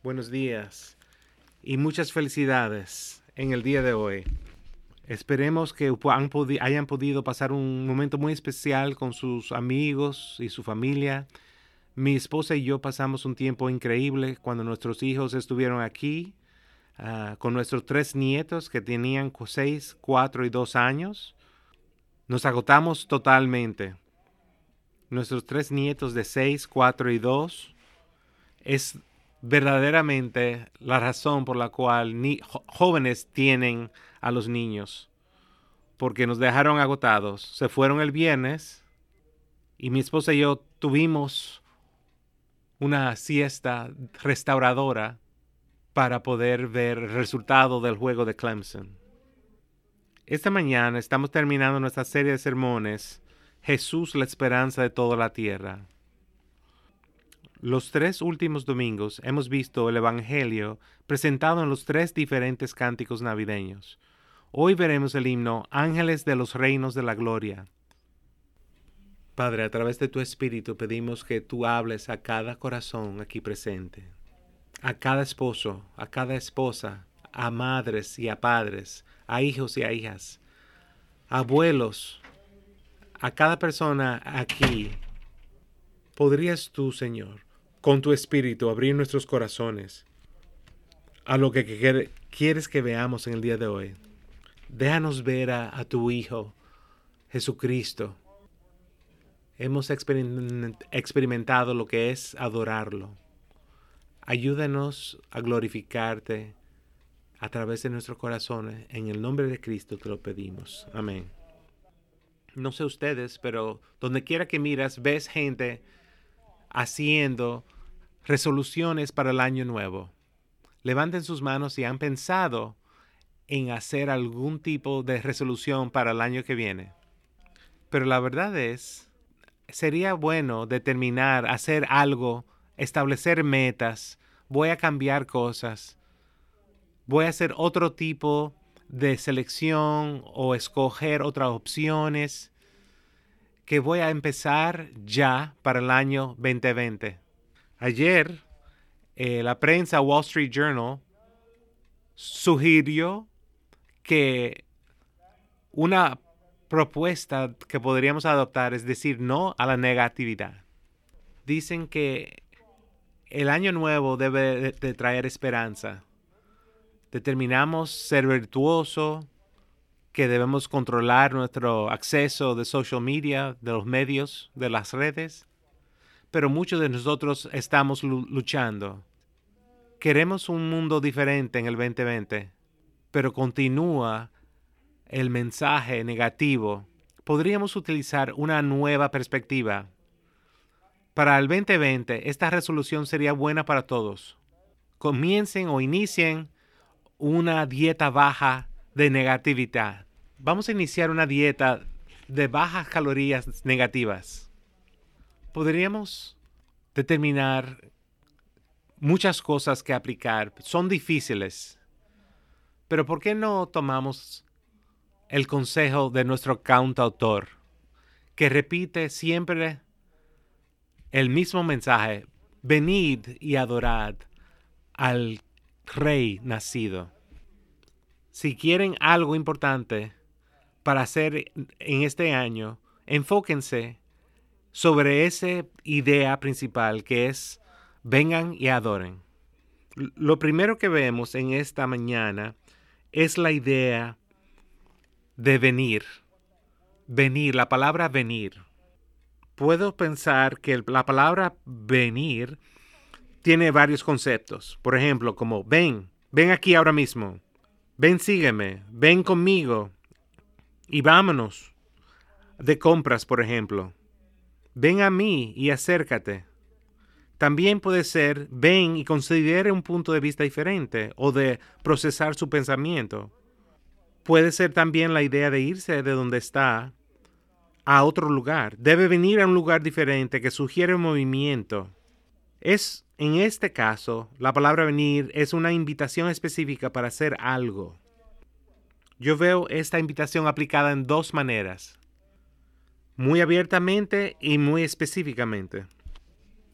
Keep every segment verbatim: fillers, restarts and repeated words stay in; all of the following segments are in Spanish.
buenos días y muchas felicidades en el día de hoy. Esperemos que han podi- hayan podido pasar un momento muy especial con sus amigos y su familia. Mi esposa y yo pasamos un tiempo increíble cuando nuestros hijos estuvieron aquí, ah, con nuestros tres nietos que tenían seis, cuatro y dos años. Nos agotamos totalmente. Nuestros tres nietos de seis, cuatro y dos es verdaderamente la razón por la cual ni jo- jóvenes tienen a los niños, porque nos dejaron agotados. Se fueron el viernes y mi esposa y yo tuvimos una siesta restauradora para poder ver el resultado del juego de Clemson. Esta mañana estamos terminando nuestra serie de sermones, Jesús, la esperanza de toda la tierra. Los tres últimos domingos hemos visto el Evangelio presentado en los tres diferentes cánticos navideños. Hoy veremos el himno Ángeles de los Reinos de la Gloria. Padre, a través de tu Espíritu pedimos que tú hables a cada corazón aquí presente, a cada esposo, a cada esposa, a madres y a padres, a hijos y a hijas, a abuelos, a cada persona aquí. ¿Podrías tú, Señor, con tu Espíritu abrir nuestros corazones a lo que quer- quieres que veamos en el día de hoy? Déjanos ver a, a tu Hijo, Jesucristo. Hemos experiment- experimentado lo que es adorarlo. Ayúdanos a glorificarte a través de nuestros corazones. En el nombre de Cristo te lo pedimos. Amén. No sé ustedes, pero donde quiera que miras, ves gente haciendo resoluciones para el año nuevo. Levanten sus manos si han pensado en hacer algún tipo de resolución para el año que viene. Pero la verdad es, sería bueno determinar, hacer algo, establecer metas. Voy a cambiar cosas. Voy a hacer otro tipo de selección o escoger otras opciones que voy a empezar ya para el año veinte veinte. Ayer, eh, la prensa Wall Street Journal sugirió que una propuesta que podríamos adoptar es decir no a la negatividad. Dicen que el año nuevo debe de, de traer esperanza. Determinamos ser virtuoso, que debemos controlar nuestro acceso de social media, de los medios, de las redes. Pero muchos de nosotros estamos luchando. Queremos un mundo diferente en el veinte veinte, pero continúa el mensaje negativo. Podríamos utilizar una nueva perspectiva. Para el veinte veinte, esta resolución sería buena para todos. Comiencen o inicien una dieta baja de negatividad. Vamos a iniciar una dieta de bajas calorías negativas. Podríamos determinar muchas cosas que aplicar. Son difíciles. Pero ¿por qué no tomamos el consejo de nuestro cantautor, que repite siempre el mismo mensaje? Venid y adorad al Rey nacido. Si quieren algo importante para hacer en este año, enfóquense sobre esa idea principal que es vengan y adoren. Lo primero que vemos en esta mañana es la idea de venir. Venir, la palabra venir. Puedo pensar que la palabra venir tiene varios conceptos. Por ejemplo, como ven, ven aquí ahora mismo. Ven, sígueme, ven conmigo y vámonos de compras, por ejemplo. Ven a mí y acércate. También puede ser ven y considere un punto de vista diferente o de procesar su pensamiento. Puede ser también la idea de irse de donde está a otro lugar. Debe venir a un lugar diferente que sugiere movimiento. Es, en este caso, la palabra venir es una invitación específica para hacer algo. Yo veo esta invitación aplicada en dos maneras, muy abiertamente y muy específicamente.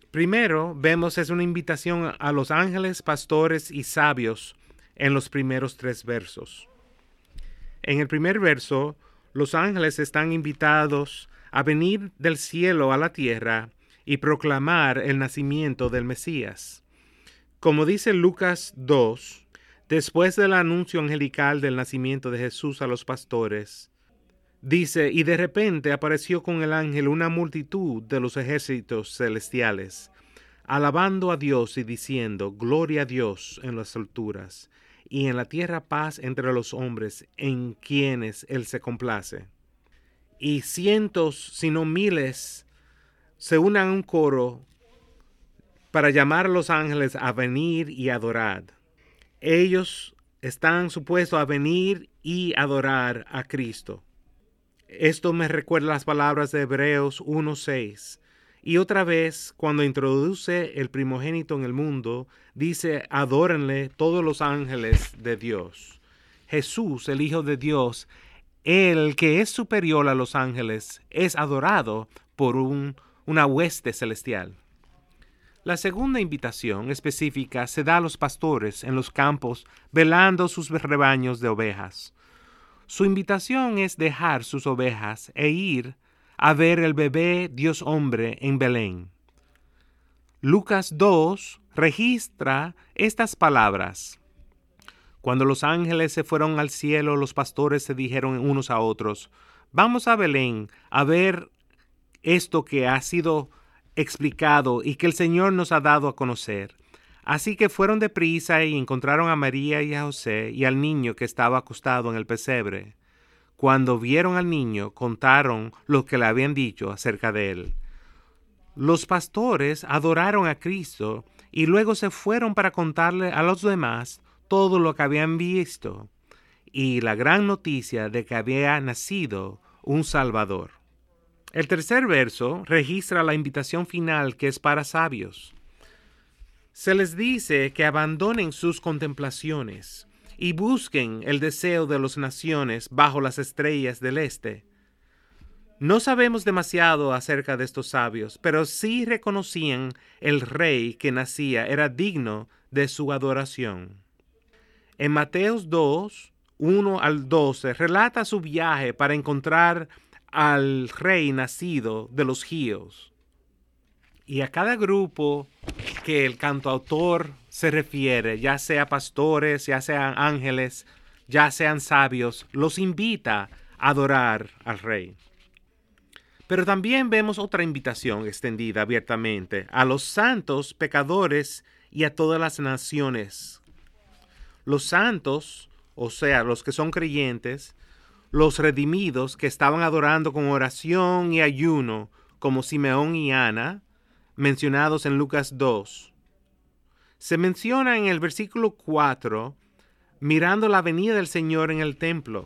Primero, vemos es una invitación a los ángeles, pastores y sabios en los primeros tres versos. En el primer verso, los ángeles están invitados a venir del cielo a la tierra y proclamar el nacimiento del Mesías. Como dice Lucas dos, después del anuncio angelical del nacimiento de Jesús a los pastores, dice, y de repente apareció con el ángel una multitud de los ejércitos celestiales, alabando a Dios y diciendo, gloria a Dios en las alturas, y en la tierra paz entre los hombres en quienes Él se complace. Y cientos, si no miles, se unan a un coro para llamar a los ángeles a venir y adorar. Ellos están supuestos a venir y adorar a Cristo. Esto me recuerda las palabras de Hebreos uno seis. Y otra vez, cuando introduce el primogénito en el mundo, dice, adórenle todos los ángeles de Dios. Jesús, el Hijo de Dios, el que es superior a los ángeles, es adorado por un, una hueste celestial. La segunda invitación específica se da a los pastores en los campos velando sus rebaños de ovejas. Su invitación es dejar sus ovejas e ir a ver el bebé Dios hombre en Belén. Lucas dos registra estas palabras. Cuando los ángeles se fueron al cielo, los pastores se dijeron unos a otros, vamos a Belén a ver esto que ha sido explicado y que el Señor nos ha dado a conocer. Así que fueron deprisa y encontraron a María y a José y al niño que estaba acostado en el pesebre. Cuando vieron al niño, contaron lo que le habían dicho acerca de él. Los pastores adoraron a Cristo y luego se fueron para contarle a los demás todo lo que habían visto y la gran noticia de que había nacido un Salvador. El tercer verso registra la invitación final que es para sabios. Se les dice que abandonen sus contemplaciones y busquen el deseo de las naciones bajo las estrellas del este. No sabemos demasiado acerca de estos sabios, pero sí reconocían el rey que nacía era digno de su adoración. En Mateos dos, uno al doce, relata su viaje para encontrar al rey nacido de los gíos. Y a cada grupo que el cantautor se refiere, ya sea pastores, ya sean ángeles, ya sean sabios, los invita a adorar al rey. Pero también vemos otra invitación extendida abiertamente a los santos, pecadores y a todas las naciones. Los santos, o sea, los que son creyentes, los redimidos que estaban adorando con oración y ayuno, como Simeón y Ana, mencionados en Lucas dos. Se menciona en el versículo cuatro, mirando la venida del Señor en el templo,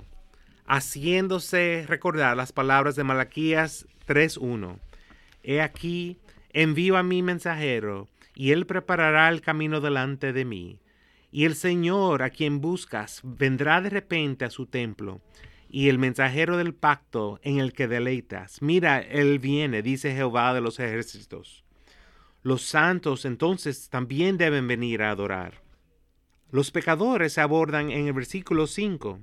haciéndose recordar las palabras de Malaquías tres uno. He aquí, envío a mi mensajero, y él preparará el camino delante de mí. Y el Señor a quien buscas vendrá de repente a su templo, y el mensajero del pacto en el que deleitas. Mira, él viene, dice Jehová de los ejércitos. Los santos entonces también deben venir a adorar. Los pecadores se abordan en el versículo cinco.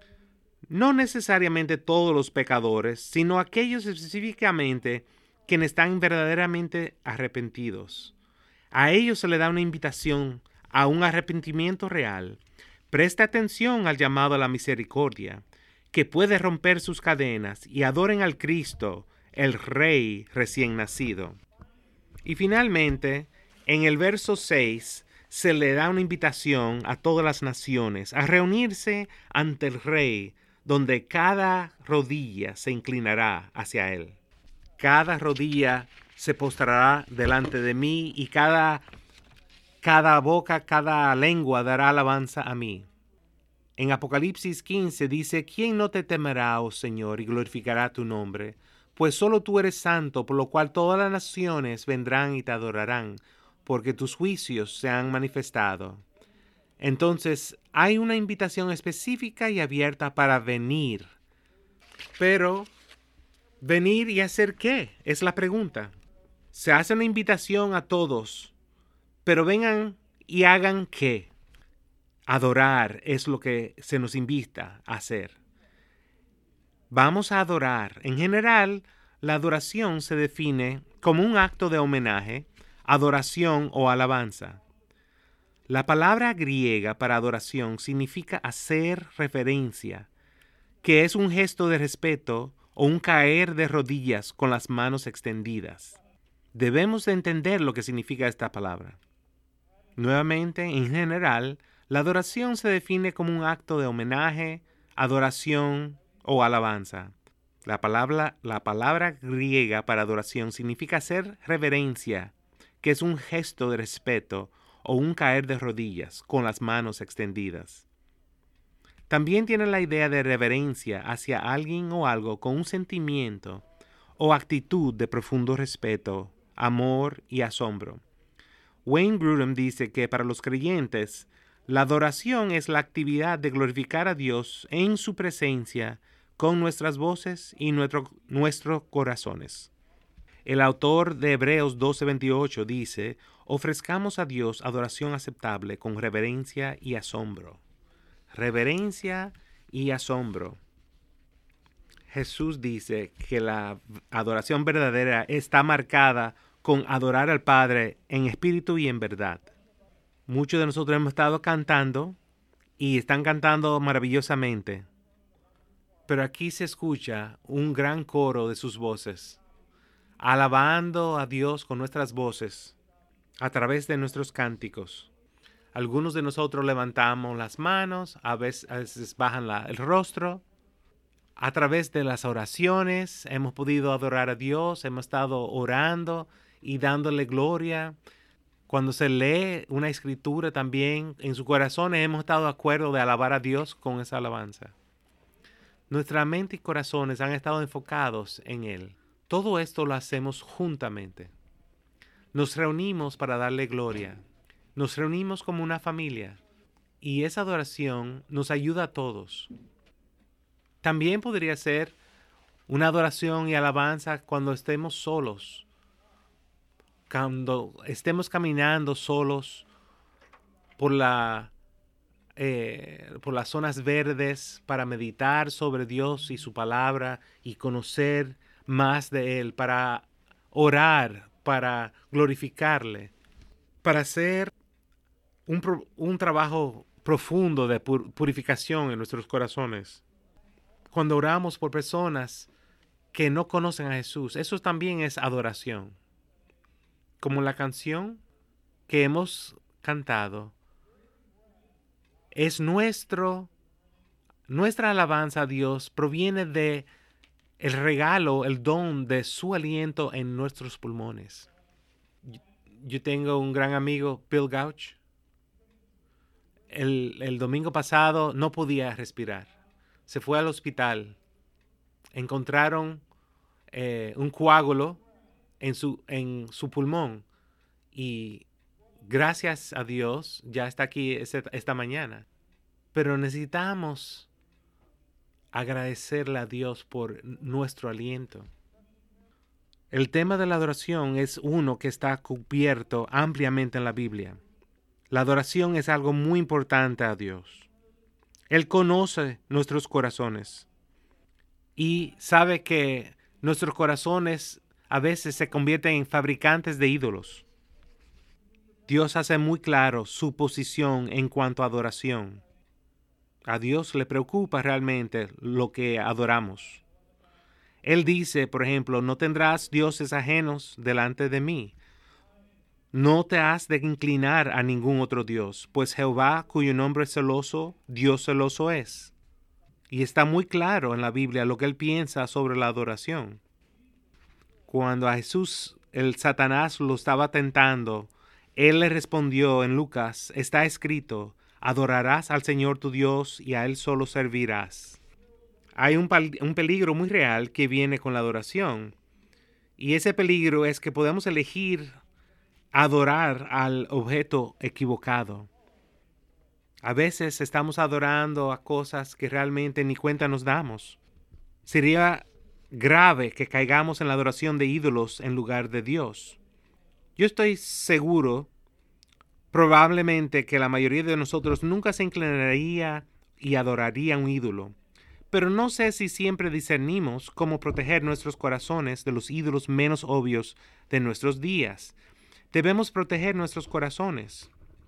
No necesariamente todos los pecadores, sino aquellos específicamente quienes están verdaderamente arrepentidos. A ellos se le da una invitación a un arrepentimiento real. Presta atención al llamado a la misericordia, que puede romper sus cadenas, y adoren al Cristo, el Rey recién nacido. Y finalmente, en el verso seis, se le da una invitación a todas las naciones a reunirse ante el Rey, donde cada rodilla se inclinará hacia él. Cada rodilla se postrará delante de mí y cada, cada boca, cada lengua dará alabanza a mí. En Apocalipsis quince dice, ¿quién no te temerá, oh Señor, y glorificará tu nombre? Pues solo tú eres santo, por lo cual todas las naciones vendrán y te adorarán, porque tus juicios se han manifestado. Entonces, hay una invitación específica y abierta para venir. Pero, ¿venir y hacer qué? Es la pregunta. Se hace una invitación a todos, pero vengan y hagan qué. Adorar es lo que se nos invita a hacer. Vamos a adorar. En general, la adoración se define como un acto de homenaje, adoración o alabanza. La palabra griega para adoración significa hacer reverencia, que es un gesto de respeto o un caer de rodillas con las manos extendidas. Debemos de entender lo que significa esta palabra. Nuevamente, en general, la adoración se define como un acto de homenaje, adoración o alabanza. La palabra, la palabra griega para adoración significa hacer reverencia, que es un gesto de respeto o un caer de rodillas con las manos extendidas. También tiene la idea de reverencia hacia alguien o algo con un sentimiento o actitud de profundo respeto, amor y asombro. Wayne Grudem dice que para los creyentes, la adoración es la actividad de glorificar a Dios en su presencia con nuestras voces y nuestro, nuestros corazones. El autor de Hebreos doce veintiocho dice, ofrezcamos a Dios adoración aceptable con reverencia y asombro. Reverencia y asombro. Jesús dice que la adoración verdadera está marcada con adorar al Padre en espíritu y en verdad. Muchos de nosotros hemos estado cantando y están cantando maravillosamente. Pero aquí se escucha un gran coro de sus voces, alabando a Dios con nuestras voces a través de nuestros cánticos. Algunos de nosotros levantamos las manos, a veces, a veces bajan la, el rostro. A través de las oraciones hemos podido adorar a Dios, hemos estado orando y dándole gloria. Cuando se lee una escritura también, en su corazón hemos estado de acuerdo de alabar a Dios con esa alabanza. Nuestra mente y corazones han estado enfocados en Él. Todo esto lo hacemos juntamente. Nos reunimos para darle gloria. Nos reunimos como una familia. Y esa adoración nos ayuda a todos. También podría ser una adoración y alabanza cuando estemos solos. Cuando estemos caminando solos por la Eh, por las zonas verdes para meditar sobre Dios y su palabra y conocer más de Él, para orar, para glorificarle, para hacer un, un trabajo profundo de pur purificación en nuestros corazones. Cuando oramos por personas que no conocen a Jesús, eso también es adoración. Como la canción que hemos cantado, es nuestro, nuestra alabanza a Dios proviene de el regalo, el don de su aliento en nuestros pulmones. Yo tengo un gran amigo, Bill Gauch. El, el domingo pasado no podía respirar. Se fue al hospital. Encontraron eh, un coágulo en su, en su pulmón y gracias a Dios, ya está aquí esta mañana. Pero necesitamos agradecerle a Dios por nuestro aliento. El tema de la adoración es uno que está cubierto ampliamente en la Biblia. La adoración es algo muy importante a Dios. Él conoce nuestros corazones y sabe que nuestros corazones a veces se convierten en fabricantes de ídolos. Dios hace muy claro su posición en cuanto a adoración. A Dios le preocupa realmente lo que adoramos. Él dice, por ejemplo, no tendrás dioses ajenos delante de mí. No te has de inclinar a ningún otro Dios, pues Jehová, cuyo nombre es celoso, Dios celoso es. Y está muy claro en la Biblia lo que él piensa sobre la adoración. Cuando a Jesús el Satanás lo estaba tentando, él le respondió en Lucas, está escrito, adorarás al Señor tu Dios y a Él solo servirás. Hay un, un peligro muy real que viene con la adoración. Y ese peligro es que podemos elegir adorar al objeto equivocado. A veces estamos adorando a cosas que realmente ni cuenta nos damos. Sería grave que caigamos en la adoración de ídolos en lugar de Dios. Yo estoy seguro, probablemente, que la mayoría de nosotros nunca se inclinaría y adoraría a un ídolo. Pero no sé si siempre discernimos cómo proteger nuestros corazones de los ídolos menos obvios de nuestros días. Debemos proteger nuestros corazones.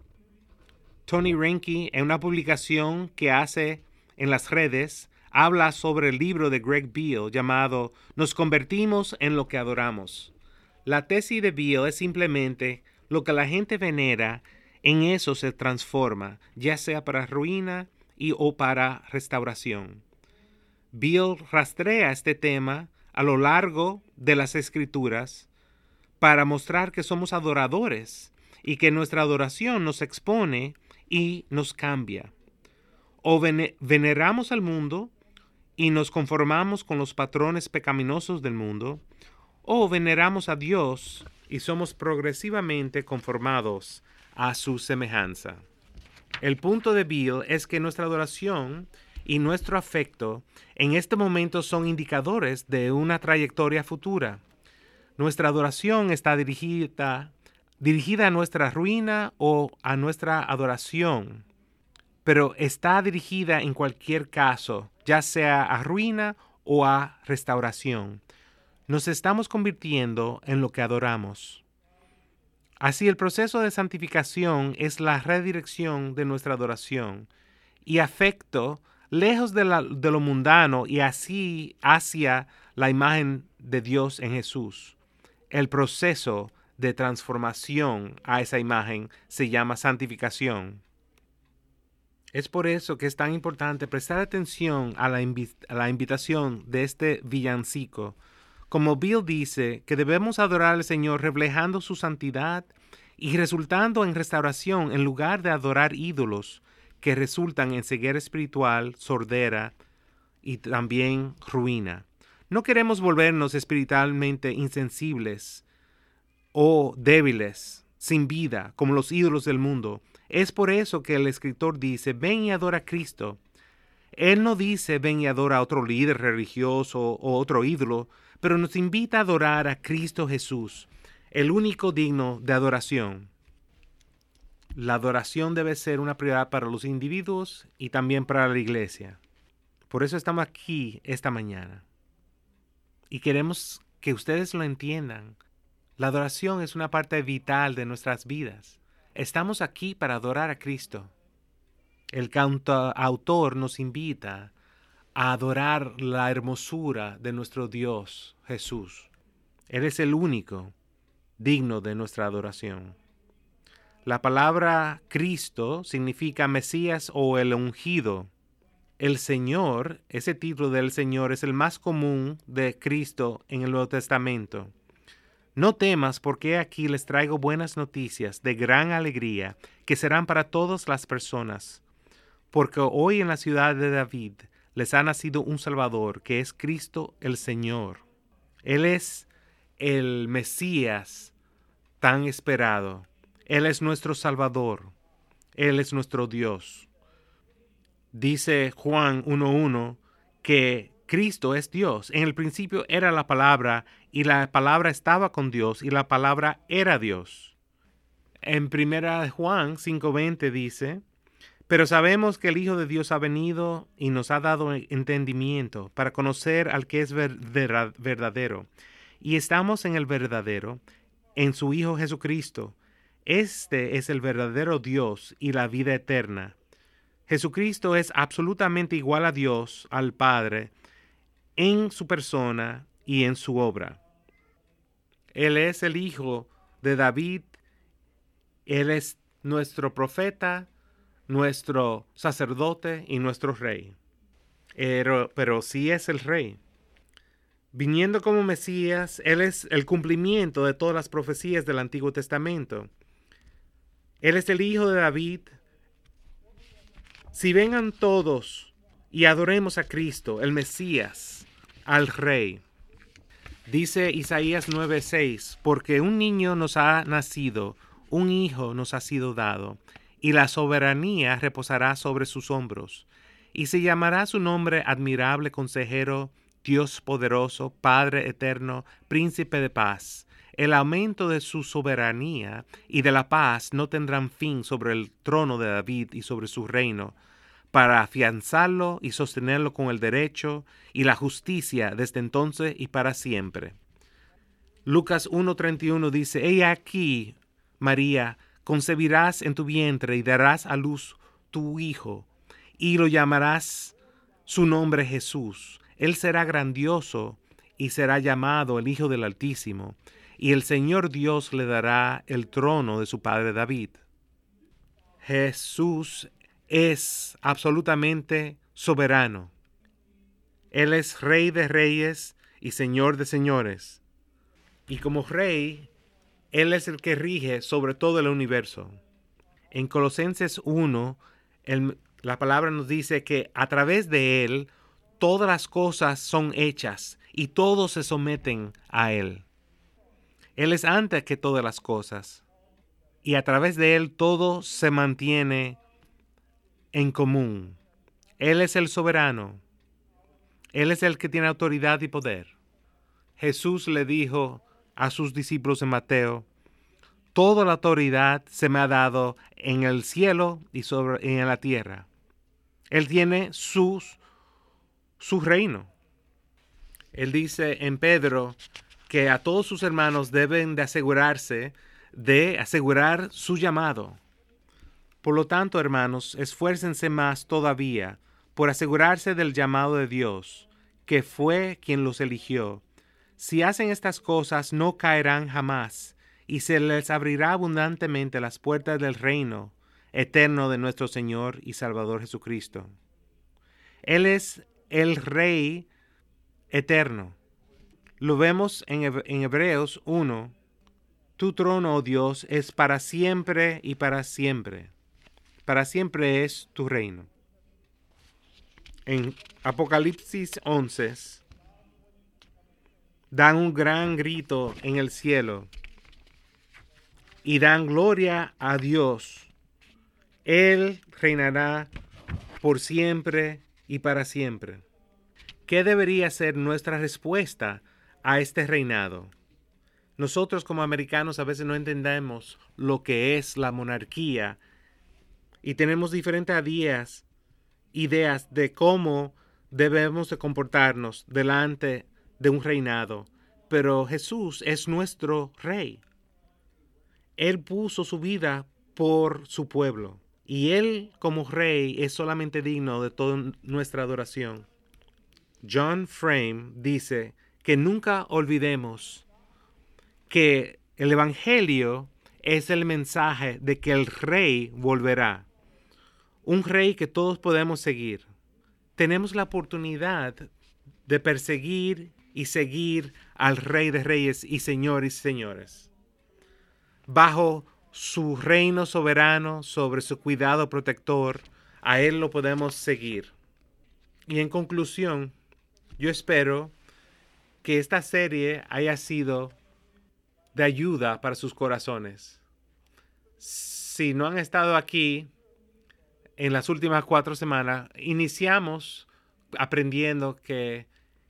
Tony Reinke, en una publicación que hace en las redes, habla sobre el libro de Greg Beale llamado Nos convertimos en lo que adoramos. La tesis de Beale es simplemente lo que la gente venera, en eso se transforma, ya sea para ruina y o para restauración. Beale rastrea este tema a lo largo de las Escrituras para mostrar que somos adoradores y que nuestra adoración nos expone y nos cambia. O veneramos al mundo y nos conformamos con los patrones pecaminosos del mundo, o veneramos a Dios y somos progresivamente conformados a su semejanza. El punto de Beale es que nuestra adoración y nuestro afecto en este momento son indicadores de una trayectoria futura. Nuestra adoración está dirigida, dirigida a nuestra ruina o a nuestra adoración, pero está dirigida en cualquier caso, ya sea a ruina o a restauración. Nos estamos convirtiendo en lo que adoramos. Así, el proceso de santificación es la redirección de nuestra adoración y afecto lejos de, la, de lo mundano y así hacia la imagen de Dios en Jesús. El proceso de transformación a esa imagen se llama santificación. Es por eso que es tan importante prestar atención a la, invi- a la invitación de este villancico. Como Bill dice, que debemos adorar al Señor reflejando su santidad y resultando en restauración en lugar de adorar ídolos que resultan en ceguera espiritual, sordera y también ruina. No queremos volvernos espiritualmente insensibles o débiles, sin vida, como los ídolos del mundo. Es por eso que el escritor dice, ven y adora a Cristo. Él no dice, ven y adora a otro líder religioso o otro ídolo, pero nos invita a adorar a Cristo Jesús, el único digno de adoración. La adoración debe ser una prioridad para los individuos y también para la iglesia. Por eso estamos aquí esta mañana. Y queremos que ustedes lo entiendan. La adoración es una parte vital de nuestras vidas. Estamos aquí para adorar a Cristo. El cantautor nos invita a adorar la hermosura de nuestro Dios, Jesús. Él es el único digno de nuestra adoración. La palabra Cristo significa Mesías o el ungido. El Señor, ese título del Señor es el más común de Cristo en el Nuevo Testamento. No temas, porque aquí les traigo buenas noticias de gran alegría que serán para todas las personas. Porque hoy en la ciudad de David les ha nacido un Salvador, que es Cristo el Señor. Él es el Mesías tan esperado. Él es nuestro Salvador. Él es nuestro Dios. Dice Juan uno uno que Cristo es Dios. En el principio era la palabra, y la palabra estaba con Dios, y la palabra era Dios. En primera Juan cinco veinte dice, pero sabemos que el Hijo de Dios ha venido y nos ha dado entendimiento para conocer al que es verdadero. Y estamos en el verdadero, en su Hijo Jesucristo. Este es el verdadero Dios y la vida eterna. Jesucristo es absolutamente igual a Dios, al Padre, en su persona y en su obra. Él es el Hijo de David. Él es nuestro profeta, nuestro sacerdote y nuestro rey. Pero, pero sí es el rey. Viniendo como Mesías, Él es el cumplimiento de todas las profecías del Antiguo Testamento. Él es el Hijo de David. Si vengan todos y adoremos a Cristo, el Mesías, al Rey. Dice Isaías nueve seis, porque un niño nos ha nacido, un hijo nos ha sido dado, y la soberanía reposará sobre sus hombros, y se llamará su nombre admirable consejero, Dios poderoso, Padre eterno, príncipe de paz. El aumento de su soberanía y de la paz no tendrán fin sobre el trono de David y sobre su reino, para afianzarlo y sostenerlo con el derecho y la justicia desde entonces y para siempre. Lucas uno treinta y uno dice, He aquí, María, concebirás en tu vientre y darás a luz tu hijo, y lo llamarás su nombre Jesús. Él será grandioso y será llamado el Hijo del Altísimo, y el Señor Dios le dará el trono de su padre David. Jesús es absolutamente soberano. Él es Rey de reyes y Señor de señores. Y como Rey, Él es el que rige sobre todo el universo. En Colosenses uno, el, la palabra nos dice que a través de Él todas las cosas son hechas y todos se someten a Él. Él es antes que todas las cosas y a través de Él todo se mantiene en común. Él es el soberano. Él es el que tiene autoridad y poder. Jesús le dijo a sus discípulos en Mateo, toda la autoridad se me ha dado en el cielo y, sobre, y en la tierra. Él tiene sus, su reino. Él dice en Pedro que a todos sus hermanos deben de asegurarse de asegurar su llamado. Por lo tanto, hermanos, esfuércense más todavía por asegurarse del llamado de Dios, que fue quien los eligió. Si hacen estas cosas, no caerán jamás, y se les abrirá abundantemente las puertas del reino eterno de nuestro Señor y Salvador Jesucristo. Él es el Rey eterno. Lo vemos en, en Hebreos uno. Tu trono, oh Dios, es para siempre y para siempre. Para siempre es tu reino. En Apocalipsis once, dan un gran grito en el cielo y dan gloria a Dios. Él reinará por siempre y para siempre. ¿Qué debería ser nuestra respuesta a este reinado? Nosotros como americanos a veces no entendemos lo que es la monarquía y tenemos diferentes ideas, ideas de cómo debemos de comportarnos delante de un reinado. Pero Jesús es nuestro rey. Él puso su vida por su pueblo y Él como rey es solamente digno de toda nuestra adoración. John Frame dice que nunca olvidemos que el Evangelio es el mensaje de que el rey volverá. Un rey que todos podemos seguir. Tenemos la oportunidad de perseguir y seguir al Rey de Reyes y Señores y Señores. Bajo su reino soberano, sobre su cuidado protector, a Él lo podemos seguir. Y en conclusión, yo espero que esta serie haya sido de ayuda para sus corazones. Si no han estado aquí en las últimas cuatro semanas, iniciamos aprendiendo que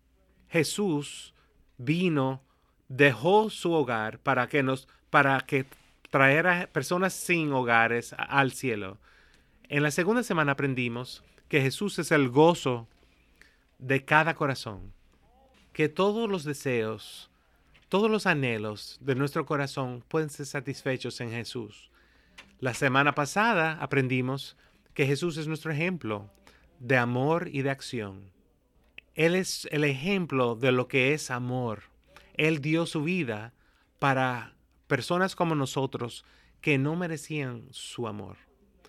Jesús vino, dejó su hogar para que nos, para que trajera personas sin hogares al cielo. En la segunda semana aprendimos que Jesús es el gozo de cada corazón, que todos los deseos, todos los anhelos de nuestro corazón pueden ser satisfechos en Jesús. La semana pasada aprendimos que Jesús es nuestro ejemplo de amor y de acción. Él es el ejemplo de lo que es amor. Él dio su vida para personas como nosotros que no merecían su amor.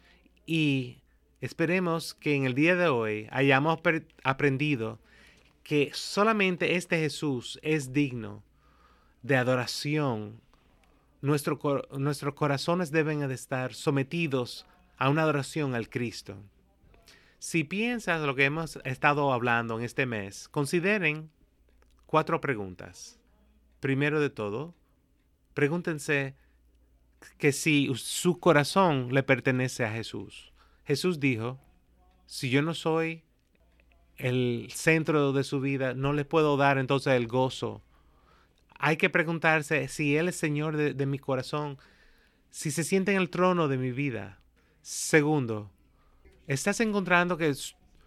Y esperemos que en el día de hoy hayamos aprendido que solamente este Jesús es digno de adoración. Nuestro, nuestros corazones deben de estar sometidos a una adoración al Cristo. Si piensas lo que hemos estado hablando en este mes, consideren cuatro preguntas. Primero de todo, pregúntense que si su corazón le pertenece a Jesús. Jesús dijo, si yo no soy el centro de su vida, no le puedo dar entonces el gozo Hay que preguntarse si Él es Señor de, de mi corazón, si se siente en el trono de mi vida. Segundo, ¿estás encontrando que,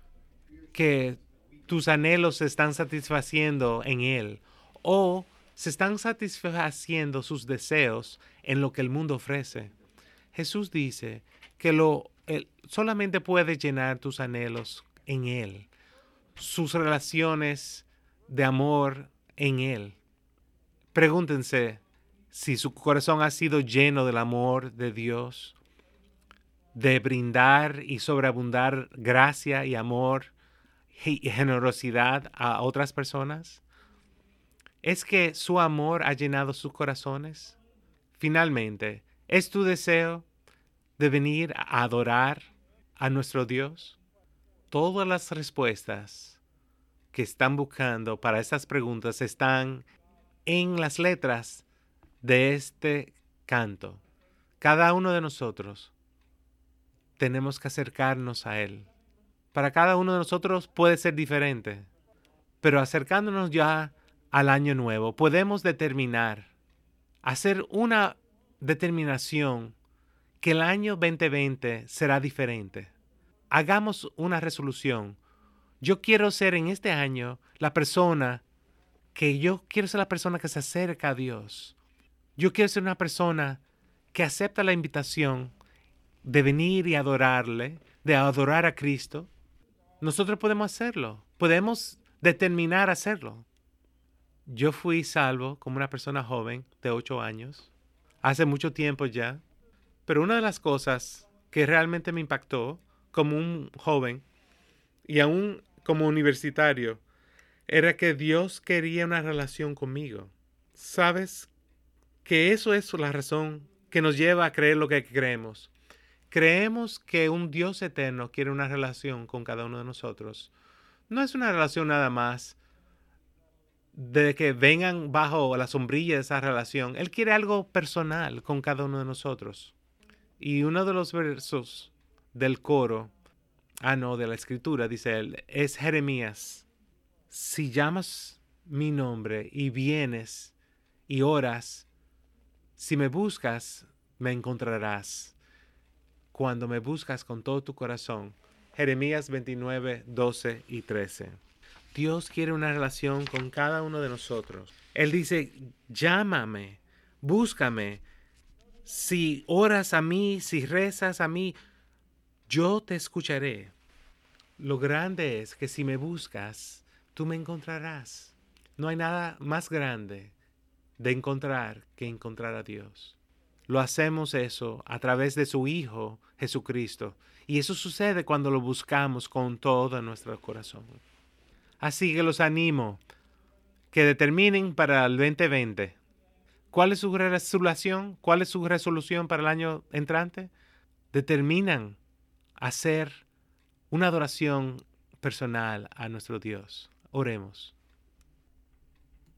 que tus anhelos se están satisfaciendo en Él? ¿O se están satisfaciendo sus deseos en lo que el mundo ofrece? Jesús dice que lo, él solamente puede llenar tus anhelos en Él, sus relaciones de amor en Él. Pregúntense si su corazón ha sido lleno del amor de Dios, de brindar y sobreabundar gracia y amor y generosidad a otras personas. ¿Es que su amor ha llenado sus corazones? Finalmente, ¿es tu deseo de venir a adorar a nuestro Dios? Todas las respuestas que están buscando para estas preguntas están en las letras de este canto. Cada uno de nosotros tenemos que acercarnos a Él. Para cada uno de nosotros puede ser diferente, pero acercándonos ya al año nuevo, podemos determinar, hacer una determinación que el año veinte veinte será diferente. Hagamos una resolución. Yo quiero ser en este año la persona que yo quiero ser la persona que se acerca a Dios. Yo quiero ser una persona que acepta la invitación de venir y adorarle, de adorar a Cristo. Nosotros podemos hacerlo. Podemos determinar hacerlo. Yo fui salvo como una persona joven de ocho años, hace mucho tiempo ya. Pero una de las cosas que realmente me impactó como un joven y aún como universitario era que Dios quería una relación conmigo. ¿Sabes? Que eso es la razón que nos lleva a creer lo que creemos. Creemos que un Dios eterno quiere una relación con cada uno de nosotros. No es una relación nada más de que vengan bajo la sombrilla de esa relación. Él quiere algo personal con cada uno de nosotros. Y uno de los versos del coro, ah no, de la escritura, dice él, es Jeremías. Si llamas mi nombre y vienes y oras, si me buscas, me encontrarás. Cuando me buscas con todo tu corazón. Jeremías veintinueve, doce y trece. Dios quiere una relación con cada uno de nosotros. Él dice, llámame, búscame. Si oras a mí, si rezas a mí, yo te escucharé. Lo grande es que si me buscas, tú me encontrarás. No hay nada más grande de encontrar que encontrar a Dios. Lo hacemos eso a través de su Hijo Jesucristo. Y eso sucede cuando lo buscamos con todo nuestro corazón. Así que los animo que determinen para el veinte veinte. ¿Cuál es su resolución? ¿Cuál es su resolución para el año entrante? Determinan hacer una adoración personal a nuestro Dios. Oremos.